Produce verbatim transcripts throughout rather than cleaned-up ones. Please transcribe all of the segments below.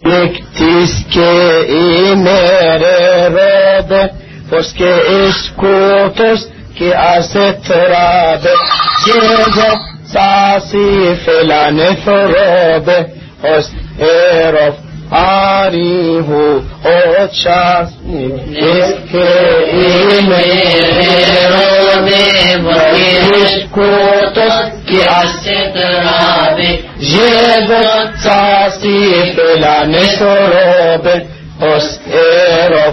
Lektiske i mere robe, poske eskutos ki asetrabe, Jeze sasi felane thorobe, os erof arihu ochas. Lektiske i mere robe, poske eskutos ki asetrabe, Jeze sasi felane thorobe, os erof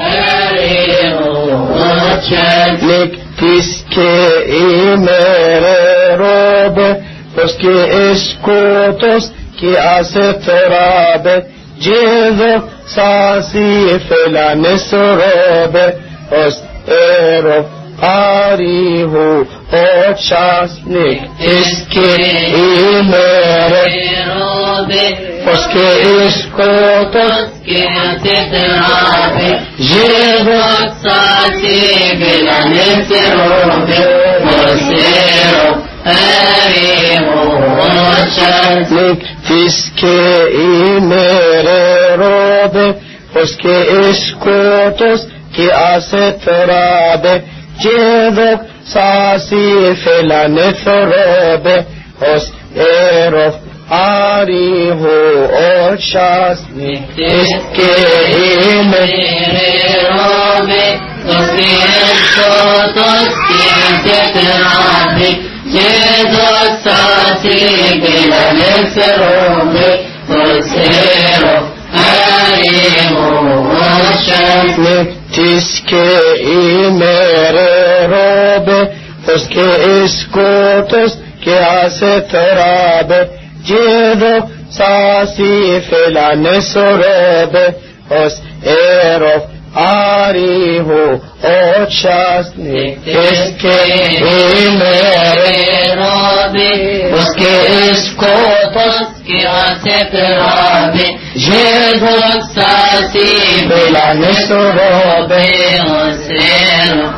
Lektiske i mere robe, poske eskutos ki asetrabe, Jeze sasi felane thorobe, os erof arihu ochas. Lektiske i mere robe, poske eskutos ki asetrabe, Jeze sasi felane thorobe, os erof arihu ochas. Lektiske i mere robe, poske eskutos ki asetrabe, Jeze sasi felane thorobe, os erof arihu ochas. Lektiske i mere robe, poske eskutos ki asetrabe, Jeze sasi felane thorobe, os erof arihu ochas. Lektiske i mere robe, poske eskutos ki asetrabe, Jeze sasi felane thorobe, os erof arihu ochas. Lektiske i mere robe, poske eskutos ki asetrabe, Jeze sasi felane thorobe, os erof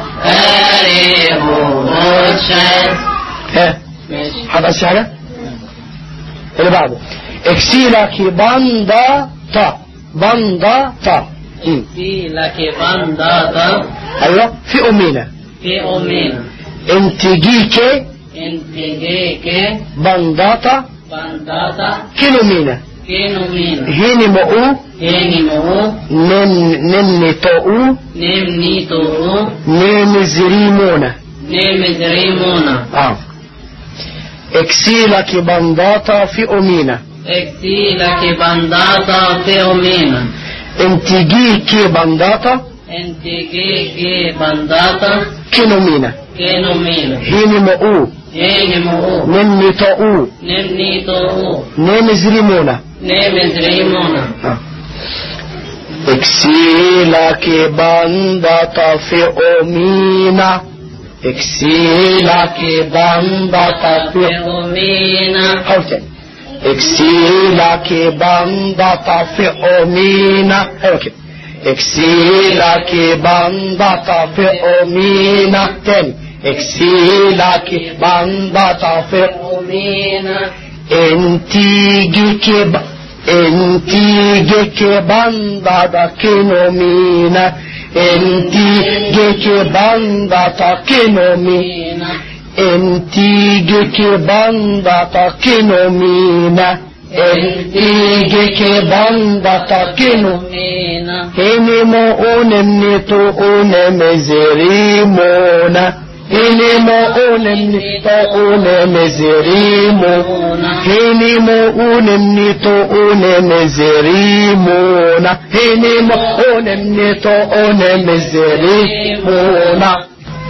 arihu ochas. هذا الشعر اللي بعده اكسيلك بنداتا بنداتا اكسيلك بنداتا. ايوه في امينة في امينة انتجيك انتجيك بنداتا بنداتا كيلومينة كيلومينة هيني مؤو هيني مؤو نمني توؤو نمني توؤو نمزريمونة نمزريمونة. اه اكسيلك بنداتا في امينة اكسيلك بنداتا في امينة انتجيك بنداتا انتجيك بنداتا كيلومينة كيلومينة هيني مؤو هيني مؤو نمني توؤو نمني توؤو نمزريمونة نمزريمونة. اه اكسيلك بنداتا في امينة اكسيلك بنداتا في امينة. حول تاني اكسيلك بنداتا في امينة. ايوه كده اكسيلك بنداتا في امينة. تاني اكسيلك بنداتا في امينة. انتيجيك ب... انتيجيك بنداتا كينومينة انتيجيك بنداتا كينومينة انتيجيك بنداتا كينومينة انتيجيك بنداتا كينومينة هيني مؤون نتؤون مزريمونة هيني مؤون نتؤون مزريمونة هيني مؤون نتؤون مزريمونة هيني مؤون نتؤون مزريمونة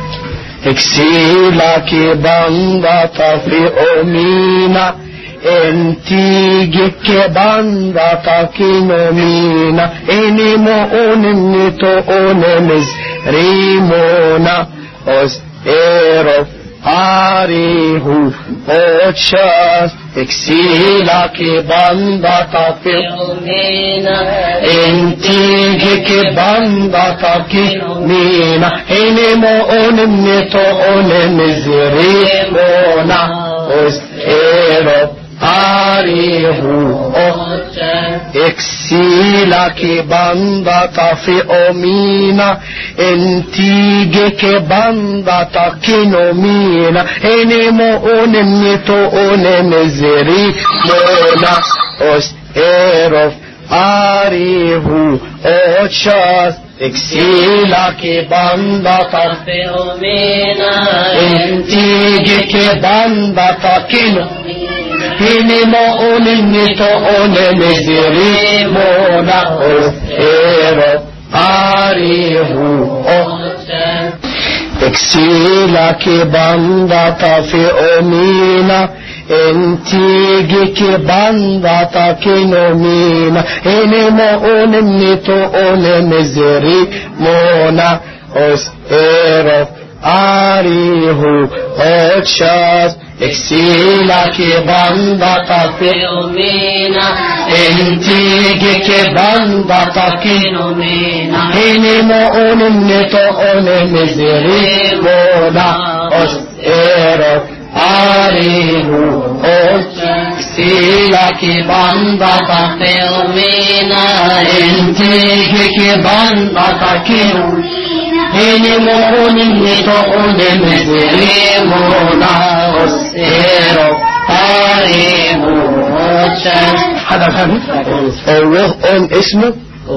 اكسيلك بنداتا في امينة انتيجيك بنداتا كينومينة هيني مؤون نتؤون مزريمونة os erof arihu ochas exila que banda tapilmina entige que banda tapilmina enemo onemneto onemizrimona os erof Arihu Exila che bandata fe omina Entige che bandata che nomina Enemo onemito onemezeri Mona os erof Arihu Ochas Exila che bandata fe omina Entige che bandata che nomina Inimo unimito unemeziri mona os ero arihu Exila che bandata fe omina Entigi che bandata che nomina Inimo unimito unemeziri mona os ero arihu ochas Exila che bandata fe omina Entige che bandata che nomina Inimo unimito unemeziri mona os ero arihu Exila che bandata fe omina Entige che bandata che nomina Inimo unimito unemeziri mona os ero arihu هذا خامس الله أن اسمه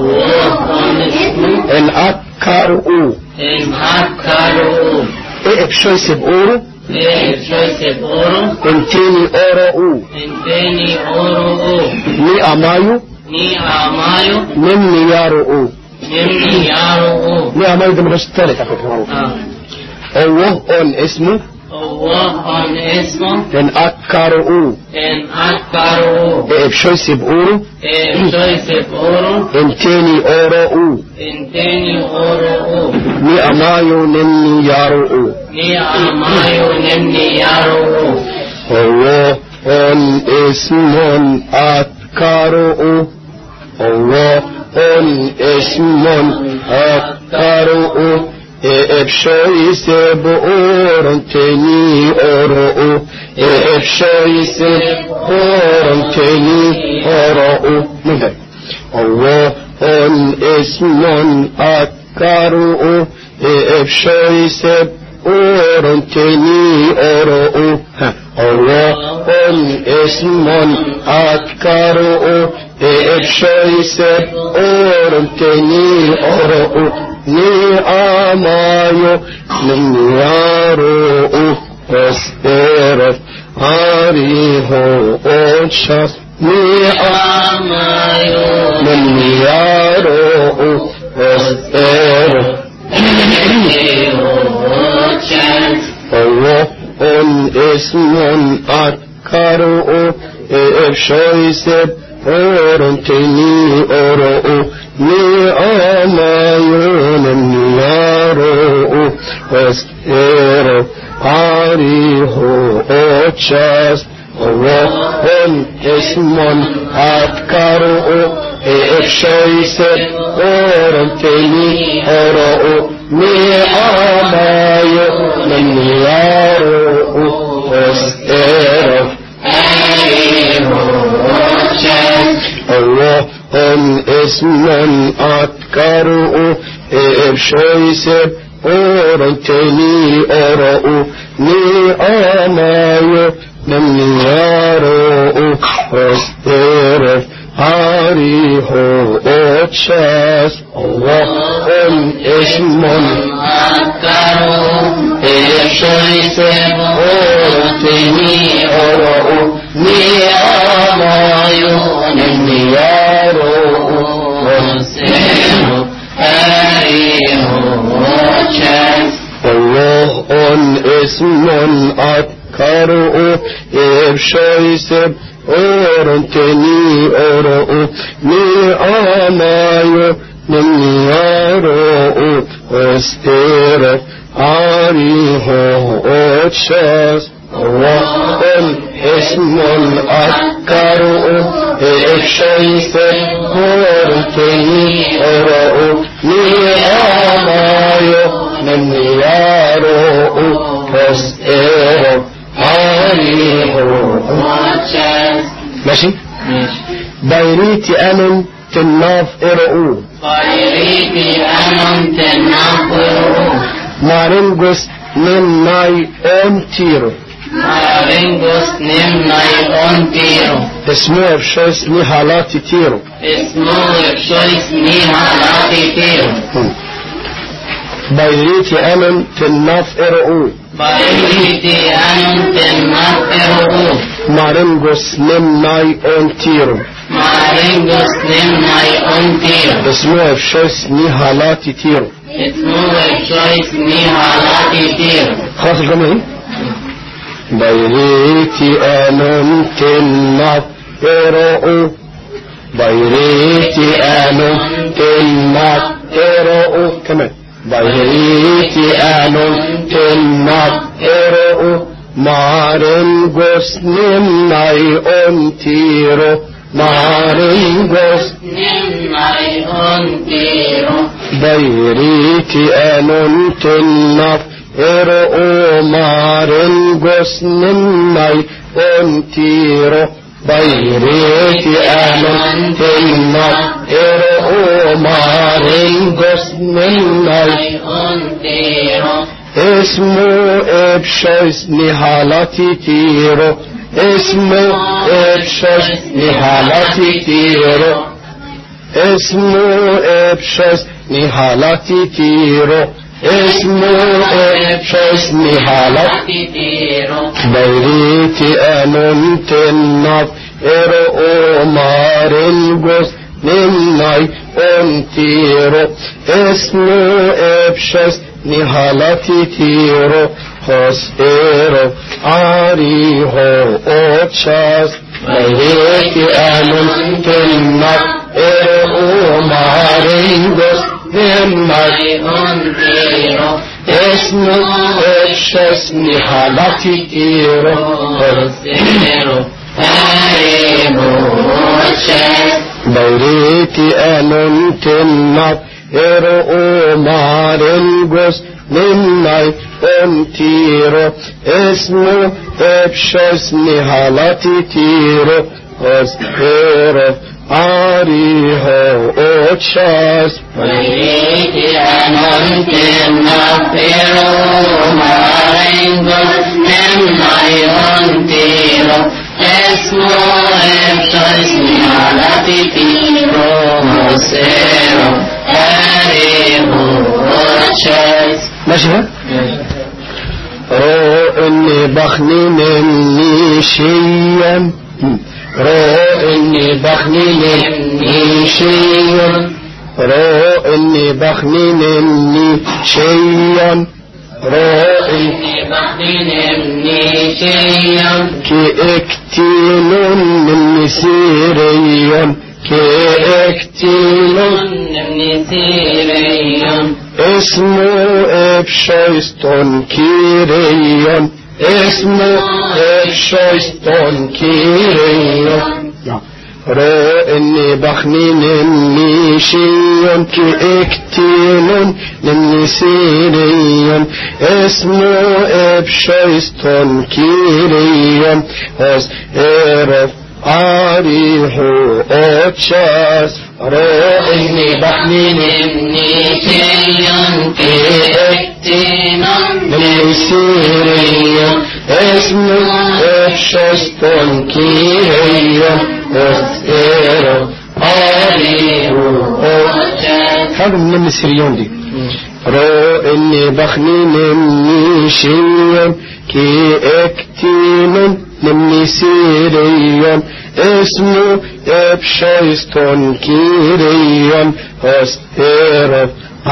إن أكروا إن أكروا إيه بشوي سبقورو إيه بشوي سبقورو إنتيني أورو إنتيني أورو ني أمايو ني أمايو مني يارو مني يارو ني أمايو ده مدرسة الثالثة الله أن اسمه الله أن اسمه إن أكروا إن أكروا إيه بشوي سبقورو إيه بشوي سبقورو إنتيني أورو إنتيني أورو ني أمايو نني يارو ني أمايو نني يارو الله أن اسم أكروا الله أن اسم أكروا إبشوي سبقورن تني أرؤو إبشوي سبقورن تني أرؤو الله أن اسم أكروا إبشوي سبقورن تني أرؤو الله أن اسم أكروا إبشوي سبقورن تني أرؤو ni amayo ni yaro osero ariho ochas ni amayo ni yaro osero ochas Allah on ismun akaru efshoiseb oranteni oro ni amayun niyaro osero ariho ochas Allah'ın ismun atkaru efşoyse oranteni oro ni amayun niyaro osero ariho ochas Allah'ın ismun atkaru efşoyse oranteni oro ni amayun Niyaro osero ariho ochas Allah'ın ismun akaru efşoyse oranteni oro ni amayun niyaro osero ariho ochas Allah'ın ismun akaru efşoyse oranteni oro ni amayo niyaro osero ariho ochas Allah'ın ismun akaru efşoyse oranteni oro ni amayo niyaro osero ariho اوتشاز. ماشي. ماشي. بايريتي انون تناف ارؤو بايريتي انون تناف ارؤو مارينجوس نين ناي اون تيرو مارينجوس نين ناي اون تيرو اسمه بشويس نهالاتي تيرو اسمه بشويس نهالاتي تيرو بايريتي انون تناف ارؤو بايريتي انون تناف ارؤو مارينجوس نين ناي اون تيرو مارينجوس نين ناي اون تيرو اسمه بشويس نهالاتي تيرو اسمه بشويس نهالاتي تيرو. خلاص الجملة دي. بايريتي انون تناف ارؤو بايريتي انون تناف ارؤو كمان بايريتي انون تناف ارؤو مارينجوس نين ناي اون تيرو مارينجوس نين ناي اون تيرو بايريتي انون تناف ارؤو مارينجوس نين ناي اون تيرو بايريتي انون تناف ارؤو مارينجوس نين ناي اون تيرو اسمه ابشويس نهالاتي تيرو اسمه ابشويس نهالاتي تيرو اسمه ابشويس نهالاتي تيرو اسمه ابشويس نهالاتي تيرو بايريتي انون تناف ارؤو مارينجوس نين ناي اون تيرو اسمه ابشويس نهالاتي تيرو هوس ايرو اريهو اوتشاس بايريتي انون تناف ارؤو مارينجوس نين ناي اون تيرو اسمه ابشويس نهالاتي تيرو هوس ايرو اريهو اوتشاس بايريتي انون تناف ارؤو مارينجوس نين ناي اون تيرو اسمه ابشويس نهالاتي تيرو هوس ايرو اريهو اوتشاس بايريتي انون تناف ارؤو مارينجوس نين ناي اون تيرو اسمه ابشويس نهالاتي تيرو هوس ايرو اريهو اوتشاس. ماشي ها؟ رو اني بخني مني شيئا رو اني بخني مني شيئا رو اني بخني مني شيئا رو اني بخني مني شيئا كي اكتين مني سيريا كي اكتين مني سيريا اسمه ابشويستون كيريون اسمه ابشويستون كيريون رو اني بخني نمي شيون كي اكتين نمي سيريون اسمه ابشويستون كيريون اس ايرف اريحو اوتشاس رو اني بخني مني شيئا كي اكتين نمي سيريون اسمه ابشويستون كيريون اس ايرف اريحو اوتشاس. هذا من نمي سيريون دي. رو اني بخني نمي شيئا كي اكتين نمي سيريون اسمه ابشويستون كيريون اس ايرف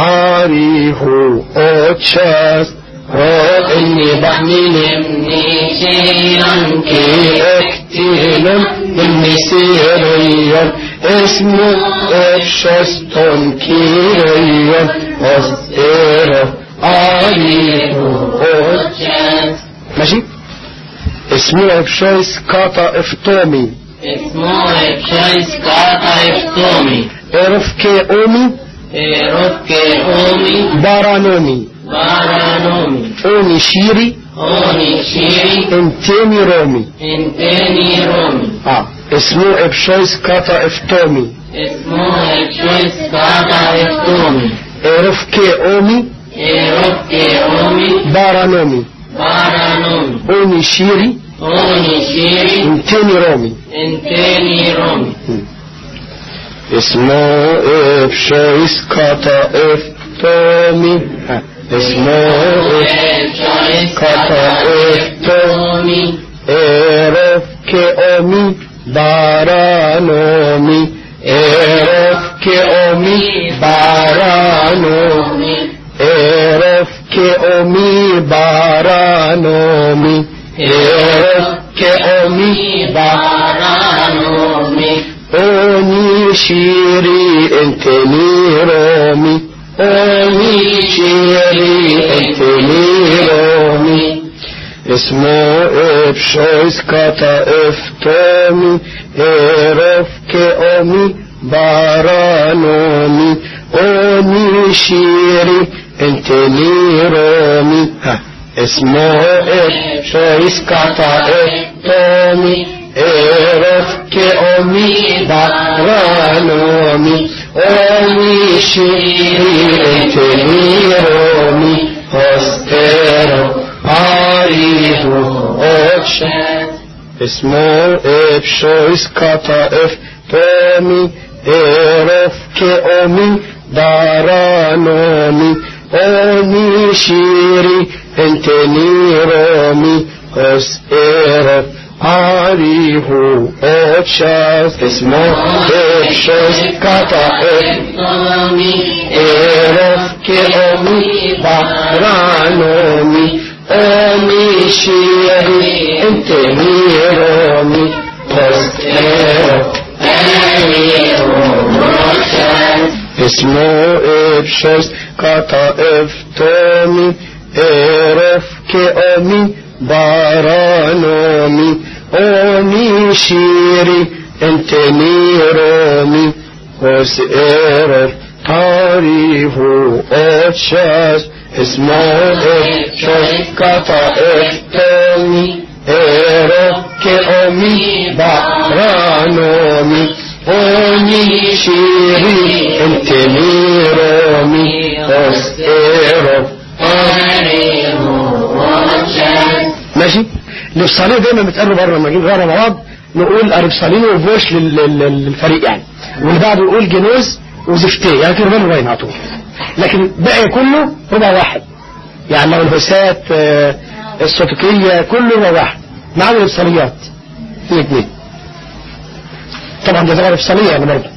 اريحو اوتشاس. رو اني بخني مني شيئا كي اكتين نمي سيريون اسمه ابشويستون كيريون اس ايرف اريحو اوتشاس. ماشي. اسمه ابشويس كاتا افتومي اسمه ابشويس كاتا افتومي اعرف كي اومي اعرف كي اومي بارانومي بارانومي اومي شيري أوني شيري انتيني رومي انتني رومي اه اسمه ابشويس كاتا افتومي اسمه ابشويس كاتا افتومي ارفكي اومي ايروكي أومي بارانومي بارانومي اوني شيري أوني شيري انتيني رومي انتني رومي اسمه ابشويس كاتا افتومي ها اسمه ابشويس كاتا افتومي ارفكي اومي بارانومي ارفكي اومي بارانومي ارفكي اومي بارانومي ارفكي اومي بارانومي اوني شيري انتني رومي اوني شيري انتني رومي اسمه ابشويس كاتا افتومي ارفكي اومي بارانومي اوني شيري انتني رومي ها اسمه ابشويس كاتا افتومي ارفكي اومي بارانومي اوني شيري انتني رومي هستيرو عريفو اوتشان اسمه ابشويس كاتا افتومي ارفكي اومي بارانومي اوني شيري انتني رومي هستيرو عريفو اوتشان اسمه ابشويس كاتا افتومي ارفكي اومي بارانومي أمي شيري انتني رومي هستيرو اسمه ابشويس كاتا افتومي ارفكي اومي بارانومي أمي شيري انتني رومي هستيرو عريفو اوتشان اسمه ابشويس كاتا افتومي ارفكي اومي بارانومي اوني شيري انتني رومي هستيرو ماشي. الافصاليه دايما بتقرب بره لما نجيب غير مع بعض نقول اربصالين وفوش للفريق يعني، واللي بعده يقول جنوز وزفتيه يعني كده باين على طول، لكن باقي كله ربع واحد يعني لو الهسات الصوتية كله ربع واحد ما عدا الافصاليات اثنين اثنين طبعا ده غير افصالية يعني برضه.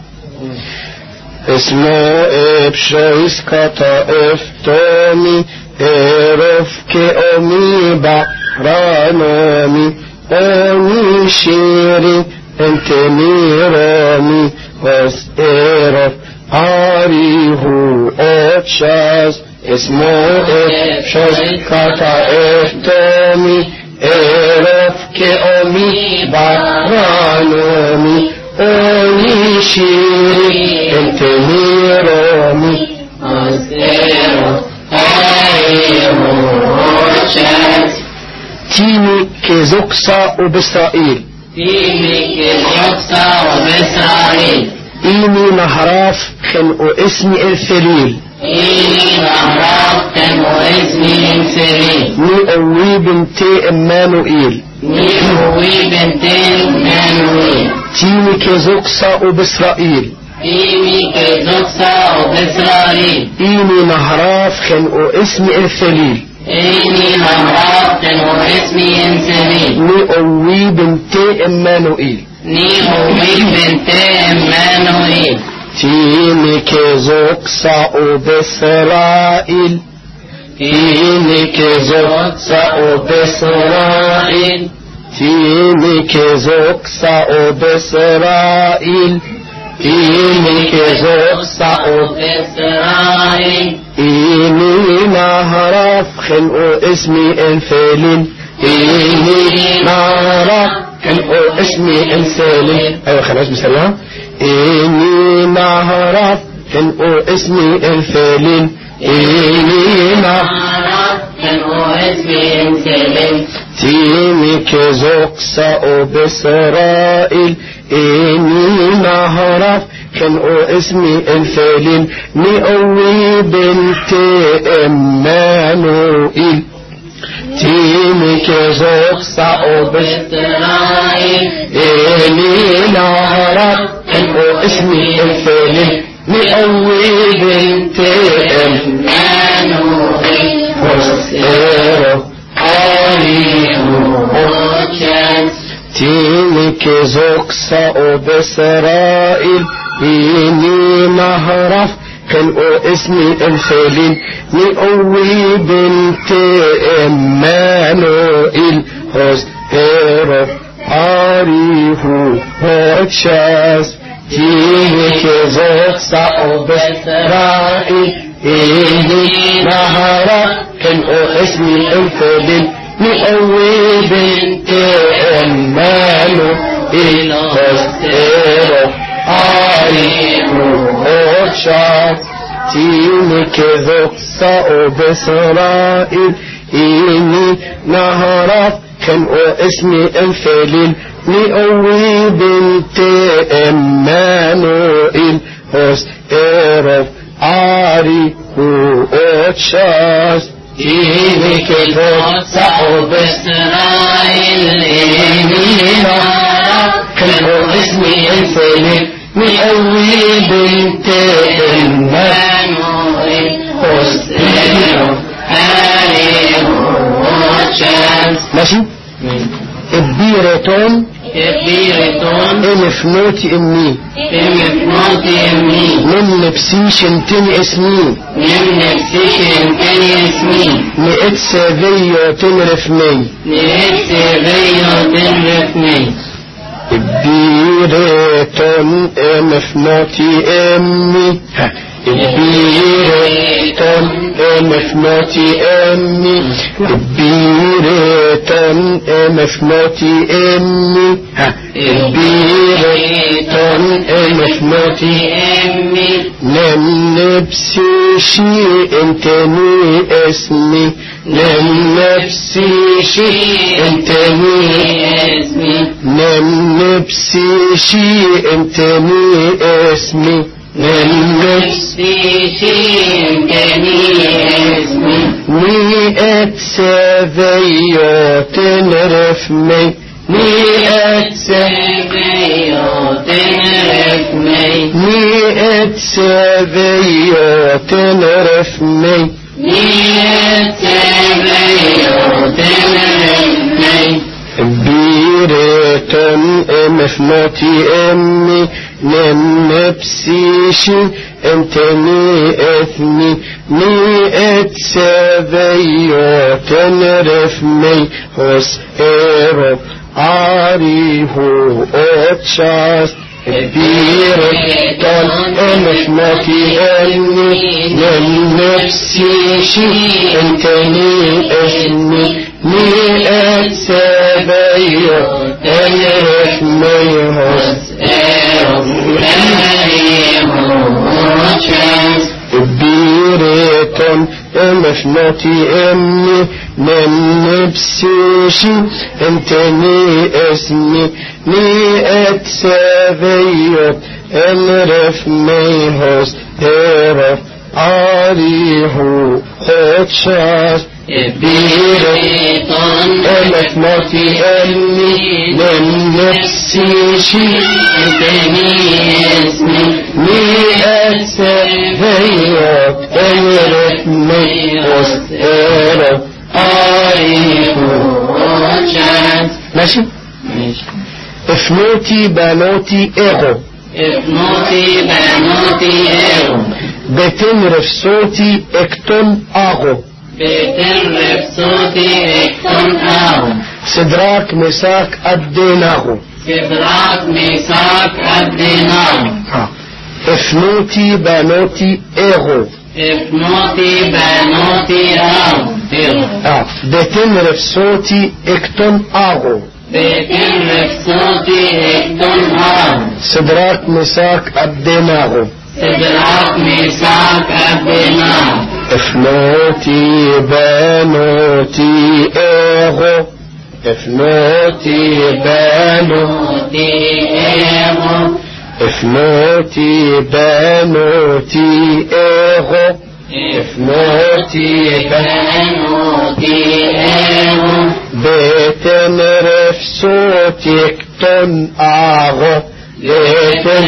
اسمه ابشويس كاتا افتومي ارفكي اومي بارانومي اوني شيري انتني رومي هستيرو عريفو اوتشاس اسمه ابشويس كاتا افتومي ارفكي اومي بارانومي اوني شيري انتني رومي هستيرو عريفو اوتشاس تيمي كزوكسا وبإسرائيل تيمي كزوكسا وبإسرائيل إيمي مهراف خلقو اسمي الفريل إيمي مهراف خلقو اسمي الفريل ني أوي بنتي إمانوئيل ني أوي بنتي إمانوئيل تيمي كزوكسا وبإسرائيل تيمي كزوكسا وبإسرائيل إيمي مهراف خلقو اسمي الفريل إيمي مهراف خلقو اسمي الفريل ني أوي بنتي إمانوئيل ني أوي بنتي إمانوئيل تيمي كزوكسا وبإسرائيل تيمي كزوكسا وبإسرائيل تيمي كزوكسا وبإسرائيل تيمي كزوكسا وبإسرائيل إيمي مهراف خلقو اسمي انفلين إيمي مهراف خلقو اسمي انفلين أيوة خلاص بسرعة إيمي مهراف خلقو اسمي انفلين إيمي مهراف كان او اسمي انسلم تيمي كزوكسا او بسرائيل اني نهرف كان او اسمي انفلين مئوي بنت امانوئيل تيمي كزوكسا او بسرائيل اني نهرف كان او اسمي انفلين مئوي بنت امانوئيل امانوئيل تيمك زوكسا او بسرائيل إني نهرف كان او اسمي انفلين مئوي بنت امانوئيل هوس ايرو عاريهو هوتشاس تيمك زوكسا او بسرائيل إني نهرف كان او اسمي انفلين مئوي بنت امانوئيل هوسيرو عاريهو هوتشاس تيمك زوكسا او بسرائيل إني نهرف كان او اسمي انفلين مئوي بنت امانوئيل هوسيرو عاريهو هوتشاس تيمك زوكسا او بسرائيل إني نهرف كان او اسمي انفلين مئوي بنت امانوئيل هوسيرو عاريهو هوتشاس ماشي البيرتون البيرتون المفنوت امي المفنوت امي من نبسيشن تن اسمي من نفسيشن كان اسمي نئت سافيو تنرفمي نهيت سيغيو تنرفني البيرتون المفنوت امي البيرتون المفنوت امي البيرتون المفنوت امي البيرتون المفنوت امي لم نبسي شيء انتني اسمي لم نبسي شيء انتني اسمي لم نبسي شيء انتني اسمي لم نبسي نفسيشن كان اسمي مئة سافيو تنرفمي مئة سيغيو تنرفني مئة سافيو تنرفمي نهيت سيغيو تنرفني بيرتون مفنوتي امي لم نبسيشي انتني اثني مئة سافيو تنرفمي هوس ايرو عاريهو اوتشاس بيرتون مفنوتي امي لم نبسيشي انتني اثني مئة سافيو تنرفمي هوس بيرتون مفنوتي امي من نبسيشي انتني اسمي مئة سافيو انرفمي هوس ايرو عاريهو هوتشاس بيرتون مفنوتي امي من نبسيشي انتني اسمي مئة سافيو انرفمي هوس ايرو عاريهو هوتشاس ماشي افنوتي بانوتي ايغو ابنوتي بنوتي ايغو بتنرف صوتي اكتون اغو بتنرف صوتي اكتن اغو سدراك مساك اديناغو سدراك ميساك اديناغو افنوتي بانوتي ايغو ابنوتي بنوتي اغو ايغو اه بتنرف صوتي اكتون اغو بتنرف صوتي اكتن اغو سدراك مساك اديناغو سدراك ميساك اديناغو افنوتي بانوتي اغو افنوتي بانوتي اغو افنوتي بانوتي اغو افنوتي بانوتي اغو بيتن رفسوتك تن اغو بيتن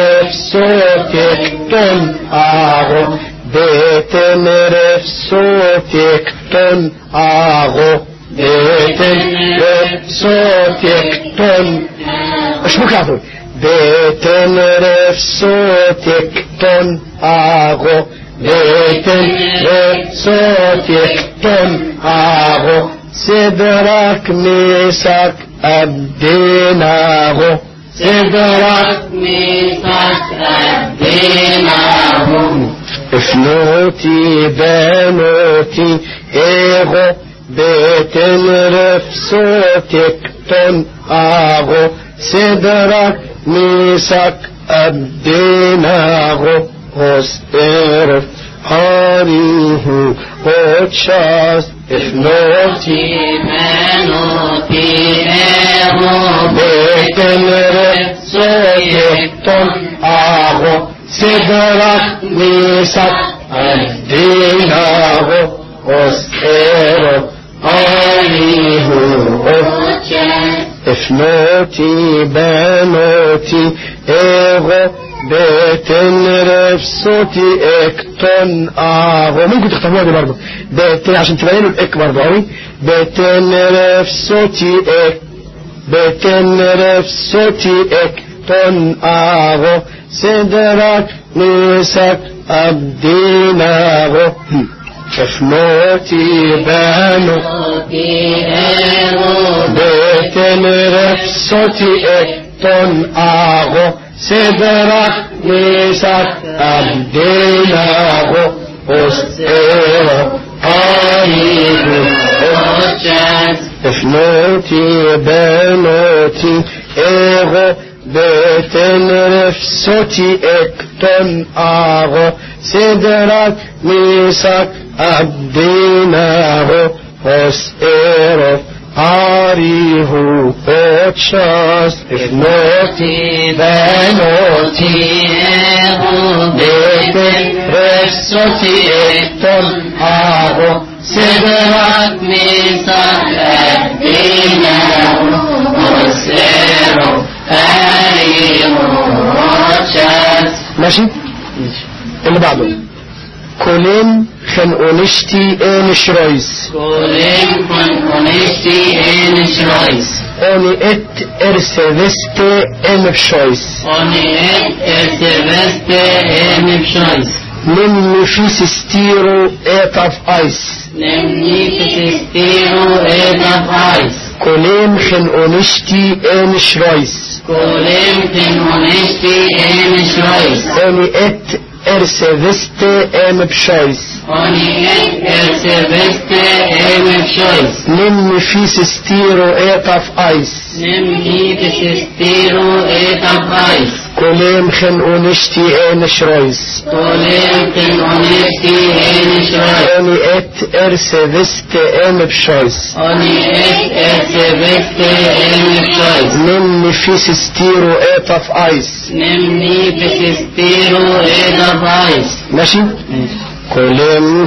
رفسوتك تن اغو بيتن رفسوتك تن اغو بيتن رفسوتك تن ايش مكافر بيتن رفسوتك تن اغو بيتن رفسوتك تن اغو صدرك ميسك أبديناغو صدرك ميسك أبديناغو افنوتي بانوتي ايغو بيتن رفسوتك تن اغو صدرك ميسك أبديناغو هستيرف هاريه وتشاس افنوتي بانوتي اغو بيتن رفسوتك تن اغو صدرك ميسك أبديناغو هستيرف هاريه وتشاس افنوتي بانوتي اغو بيتن رفسوتي اكتن اغو ممكن تختموها دي برضه بيتن عشان تبينوا الاك برضه قوي بيتن رفسوتي اك بيتن رفسوتي اكتن اغو صدرك ميسك أبديناغو افنوتي بانوتي اغو بيتن رفسوتي اكتن اغو صدرك ميسك أبديناغو أسئرة قريب أجاز افنوتي بانوتي اغو بيتن رفسوتي اكتن اغو صدرك ميسك أبديناغو أسئرة عاريه أتشاس افنوتي بانوتي اغو بيتن رفسوتي اكتن اغو صدرك ميسك أبديناغو أسئرة عاريه أتشاس ماشي اللي بعده كولين خنقونشتي انش رويس كولين خنقونشتي انش رويس اوني ات ارسيفست ام بشويس اوني ات ارسيفست ام بشويس نمني في سستيرو ات اف ايس نمني في سستيرو ات اف ايس كولين خنقونشتي انش رويس كولين خنقونشتي انش رويس اوني ات ارسيفست ام بشويس اوني ات ارسيفست ام بشويس نمني في سستيرو ات اف ايس نمني في سستيرو ات اف ايس كولين خنقونشتي انش رويس كولين خنقونشتي انش رويس اوني ات ارسيفست ام بشويس اوني ات ارسيفست ام بشويس نمني في سستيرو ات اف ايس نمني في سستيرو ات اف ايس ماشي كولين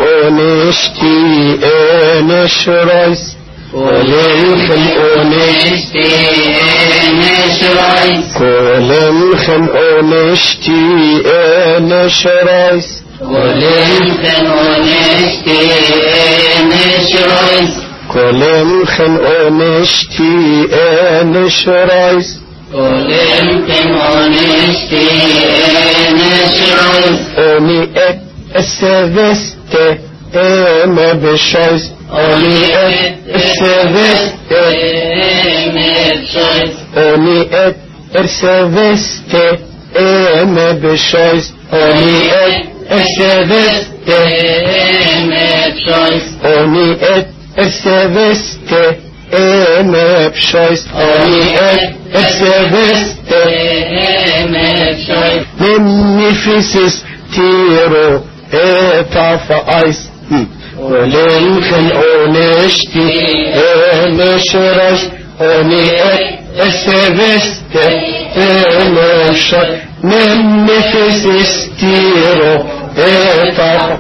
خنقونشتي انش رويس كولين خنقونشتي انش رويس كولين خنقونشتي انش رويس كولين خنقونشتي انش رويس كولين خنقونشتي انش رويس كولين خنقونشتي انش رويس اوني ات السيفست ام بشويس اوني ات السيفست ام بشويس اوني ات السيفست ام بشويس اوني ات السيفست ام بشويس اوني ات السيفست ام بشويس اوني ات السيفست ام بشويس مني في سستيرو اطاف ايس ولنخن اونشتي انشرش اوني اسفست انشر ننفس استيرو اطاف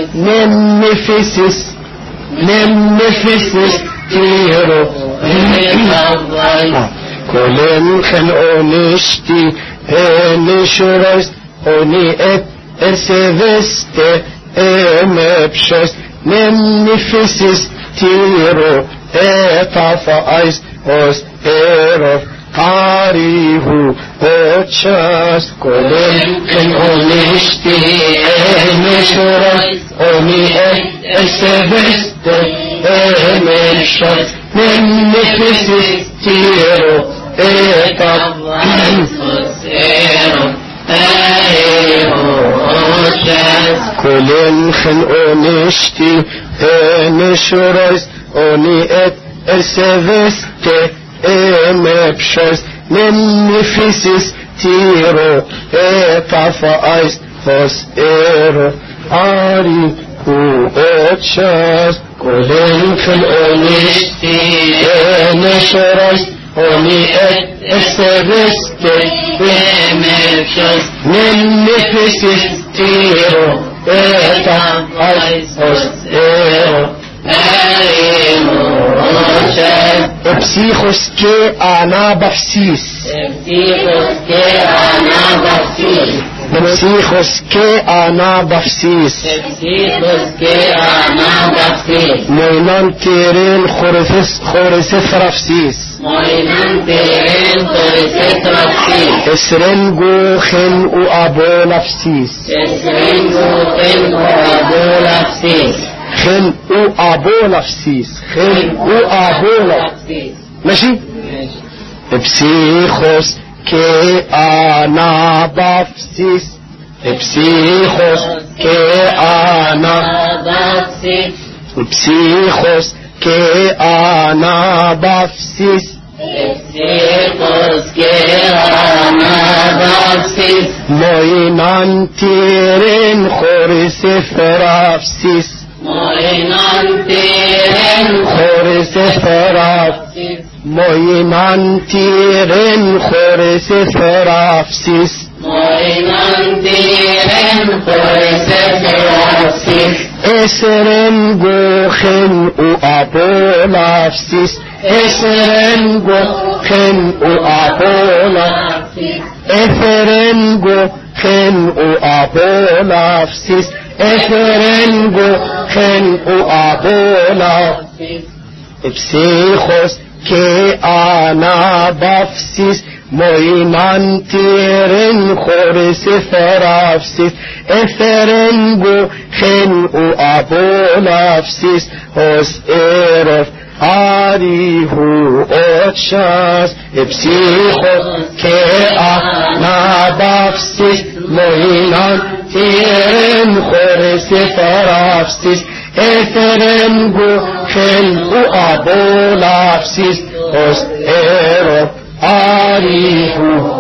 ننفس ننفس استيرو كلن خن اونشتي انشرش اوني اسفست امبشس ننفس استيرو اطاف ايس اوس ايرو قاريه اوتشاس كلن خن اونشتي انشرش اوني اسفست امبشس ننفس استيرو اطاف ايس ايرو كلن خن اونشتي انشرش اوني اسفست امبشس ننفس استيرو اطاف ايس اوس ايرو قاريه اوتشاس كلن خن اونشتي انشرش اوني اسفست امبشس ننفس استيرو اطاف ايس اوس ايرو ابسيخوس كي انا بفسيس ابسيخوس كي انا بفسيس ابسيخوس كي انا بفسيس ابسيخوس كي انا بفسيس موينان تيرين خورسس خورسس رفسيس موينان تيرين خورسس رفسيس اسرنجو خن او ابو نفسيس اسرنجو خن او ابو نفسيس خن او ابو نفسيس خن او ابو نفسيس ماشي ابسيخوس كي انا بفسيس ابسيخوس كي انا بفسيس ابسيخوس كي انا بفسيس ابسيخوس كي انا بفسيس موينان تيرين خورس فرافسيس موينان تيرين خورس فرافسيس موينان تيرين خورس فرافسيس موينان تيرين خورس فرافسيس اسرنجو خن او ابو نفسيس اسرنجو خن او ابو نفسيس اسرنجو خن او ابو نفسيس اسرنجو خن او ابو نفسيس ابسيخوس كي انا بفسيس موينان تيرن خورس فرافسيس افرنجو خن او ابو نفسيس اوس ايرف عاريهو اوتشاس ابسيخو كي انا بفسيس موينان تيرن خورس فرافسيس افرنجو خن او ابو نفسيس اوس ايرف عاريهو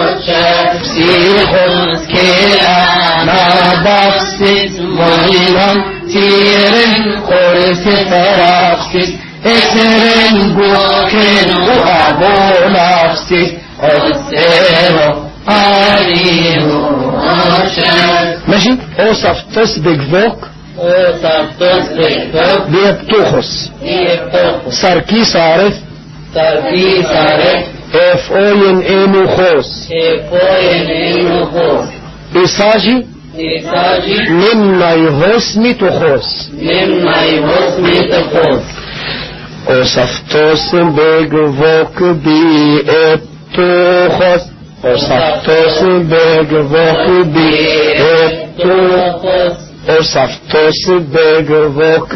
ابسيخو كي انا بفسيس موينان تيرن خورس فرافسيس اسرنجو خن او ابو نفسيس اوس ايرف عاريهو ماشي اوصفتوس بجفوك اوصفتوس بجفوك بيبتوخس بيبتوخس ساركيس عارف ساركيس عارف اف اوين انو خوس افوين انو خوس اساجي اساجي مما يهوسمي تخوس مما يهوسمي تخوس اوصفتوس بجفوك بيبتوخس اوصفتوس بجفوك بيبتوخس اوصفتوس بجفوك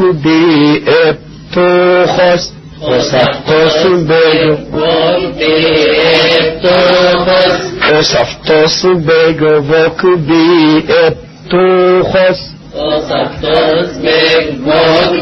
بيبتوخس اوصفتوس بجفوك بيبتوخس اوصفتوس بجفوك بيبتوخس اوصفتوس بجفوك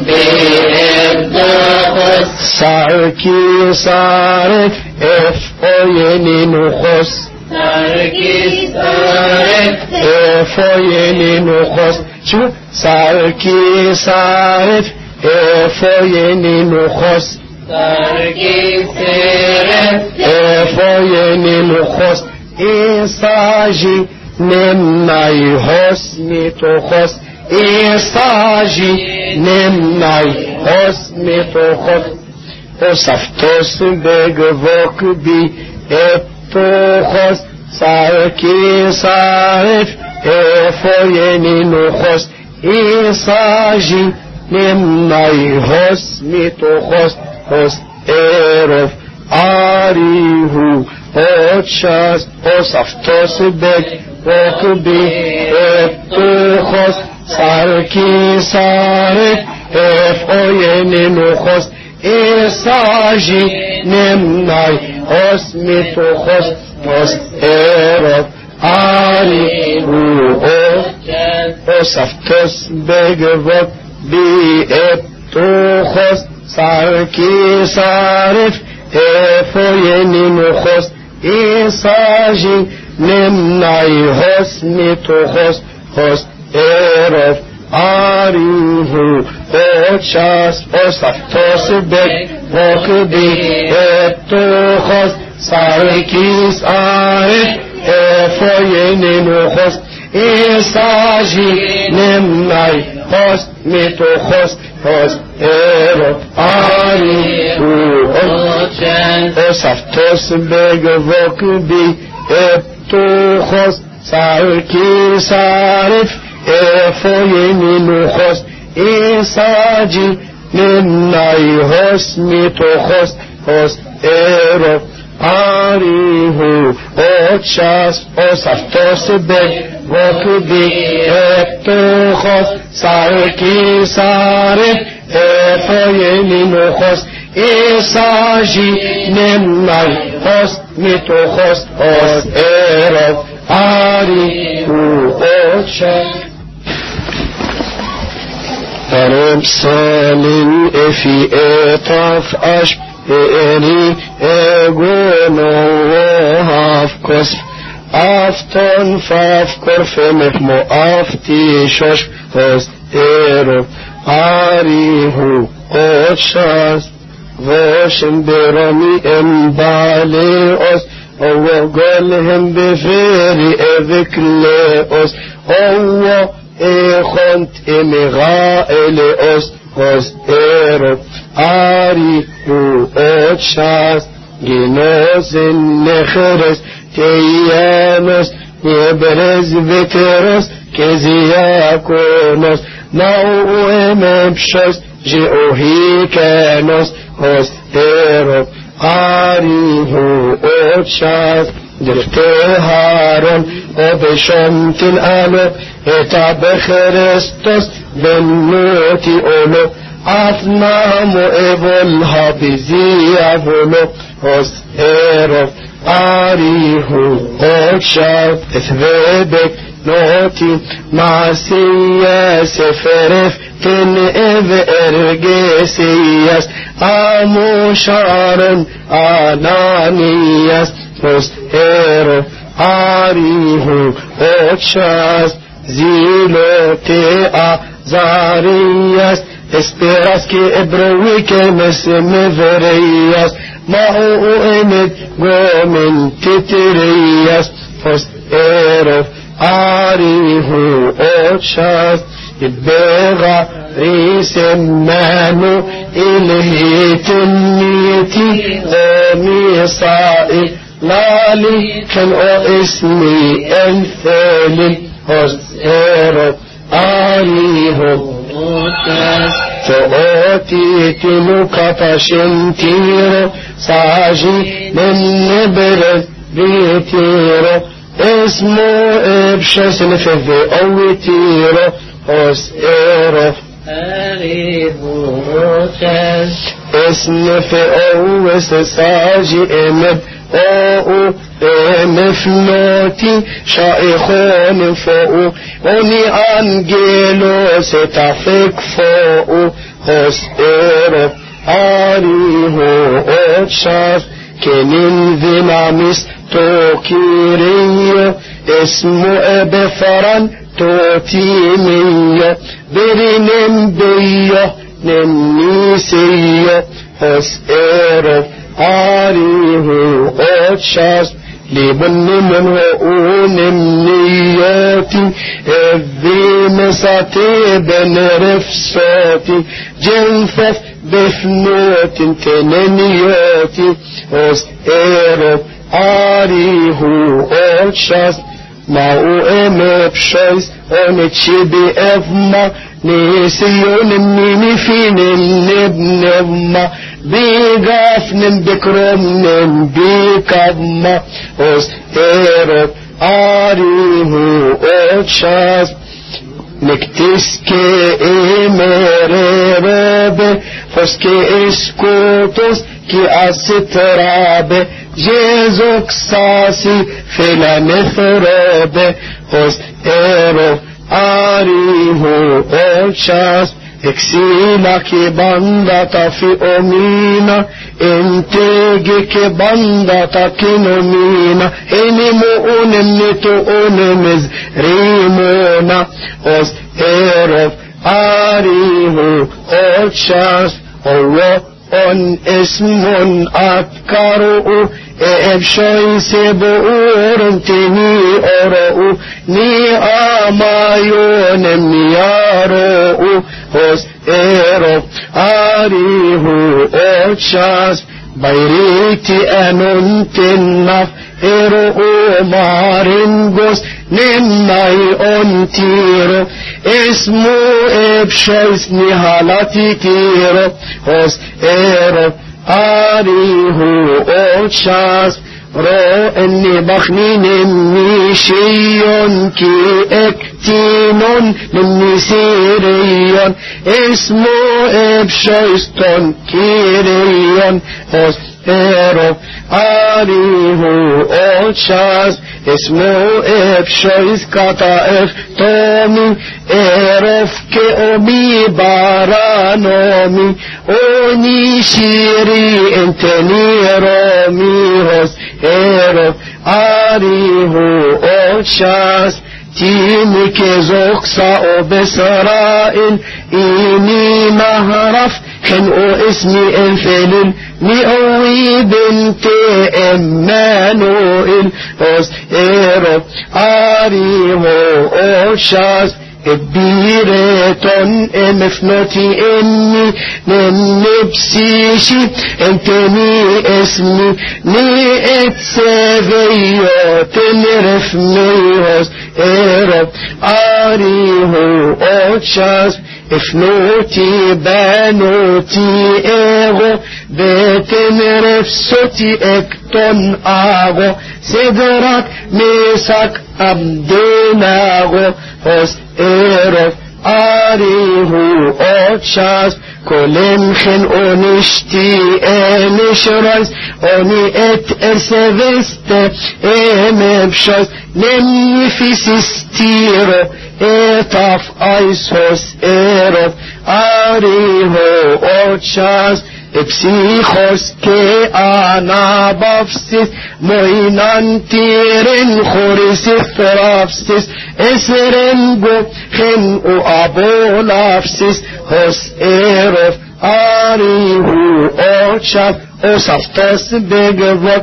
بيبتوخس ساركي سارك اف اويني نخس Sarkis Arif Efoyeni nukhos. شوف Sarkis Arif Efoyeni nukhos. Sarkis Arif Efoyeni nukhos. Isaji nemnai hos mitokhos. Isaji nemnai hos mitokhos. Osaftos begvok bi etokhos. Sarkis Arif Efoyeni nukhos. Isaji nemnai hos mitokhos. Hos erof arihu otshas osaftos begvok bi etokhos. Sarkis Arif Efoyeni nukhos. Isaji nemnai hos mitokhos. Hos erof arihu osaftos begvok bi etokhos. Sarkis Arif Efoyeni nukhos. Isaji nemnai hos mitokhos. Hos erof arihu otshas osaftos begvok bi etokhos. Sarkis Arif Efoyeni nukhos. Isaji nemnai hos mitokhos. Hos erof arihu osaftos begvok bi etokhos. Sarkis Arif Efoyeni nukhos. Isaji nemnai hos mitokhos. Hos erof arihu otshas osaftos begvok bi etokhos. Sarkis Arif Efoyeni nukhos. Isaji nemnai hos mitokhos. Hos erof arihu otshas. Arab salin efi etaf ash eri egono hafkos. Afton fafkor femech mo afti shosh. Hos erof arihu otshas. Voshem berami embaleos. وقالهم بفيري اذكلئوس هو اخنت امغائلئوس هوس ايرو اريكو اتشاس جنوس النخرس تيامس يبرز بترس كزياكونوس نوء مبشوس جئوهي كانوس هوس ايرو arihu otshas dirteharon obeshomtin alo eta bechrestos benoti olo afnamu evol habizi avolo hos erof arihu otshas ethvedek noti masiya seferef tin ev ergesiyas amusharon ananiyas hos erof arihu otshas zilotea zariyas esperas que ebrowi que mesmeveriyas mahu emet gomen titiriyas hos erof arihu otshas البغى ريس مانو إلهي تنيتي وميصائي لالي كان اسمي أنثال هس إيرو آليه فأوتيت لكفشنتيرو ساجي من نبرد بيتيرو اسمه ابشس نفذي أوتيرو hos erof arihu otshas. اسم في أوس ساجي امب او مفنوتي شائخون فوق وني انجيلو ستفك فوق hos erof arihu otshas كنين ذناميس تو كيريو اسمه بفران توتيميو برينم بيو نميسيو هس إيرو آريه أتشاس لبني من هؤون نياتي ذي مساتي بن رفساتي جنفف بفنوت تننياتي هس إيرو آريه أتشاس ماو امبشايس ونتشبي افما نيسيون مني فين النبنما بيغافن بكرمن بيكابما اوس ايرو آريه اوتشاس نكتسكي امرابه فسكي اسكوتوس كي استرابه جيزوك ساسي فلا نثرابه هس ايرو آريه اوتشاس اكسيلا كي باندا في امينا انتيجي كي باندا كينومينا اني مؤون نتو اونمز ريمونا هس ايرو آريه اوتشاس اوه on اسم أذكروا إبشاي سبؤور تني أرؤوا ني آمايون نيارؤوا هس إيرو آريه أوتشاس بيريتي أنون تنف إرؤوا مارنغوس نمناي أنتيرو اسمو إبشايس نهالتي تيرو هس إيرو آريه أوتشاس رو إني بخنين ميشيون كي اكتينون من سيريون اسمو إبشايستون كيريون هس إيرو آريه أوتشاس اسمو إبشايس كتائف تومي إيرف كأمي بارانومي أوني شيري انتني رومي هس إيرف آريه أوتشاس تيمي كزوكسا أو بسرائل إني مهرف كان أو اسمي انفلل مئوي بنت إمانوئل هس إيرو آريه أوتشاس بيرتون امفنوتي اني ننبسيشي انتني اسمي ني اتسافيو تنرف ميهوس ايرو آريه اوتشاس افنوتي بانوتي ايغو بتنرف سوتي اكتون اغو سدرات ميساك ابديناغو هس إيرو آريه أوتشاس كلن خن أونشتي إنشرايس أوني إت إرسفست إمبشاس نمي في سستيرو إتاف أيسوس إيرو آريه أوتشاس إبسيخوس كي أنا بفسس موينان تيرن خورس فرافسس إسرنجو خن أبو لافسس هس إيرف آريه أوتشاس أصفتس بيجوت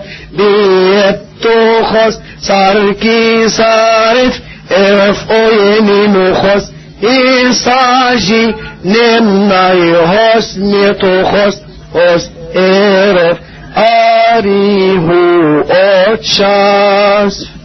بيتوخس ساركي سارف إرف أويني نوخس إساجي نمناي هس ميتوخس هس إيرف آريه أوتشاس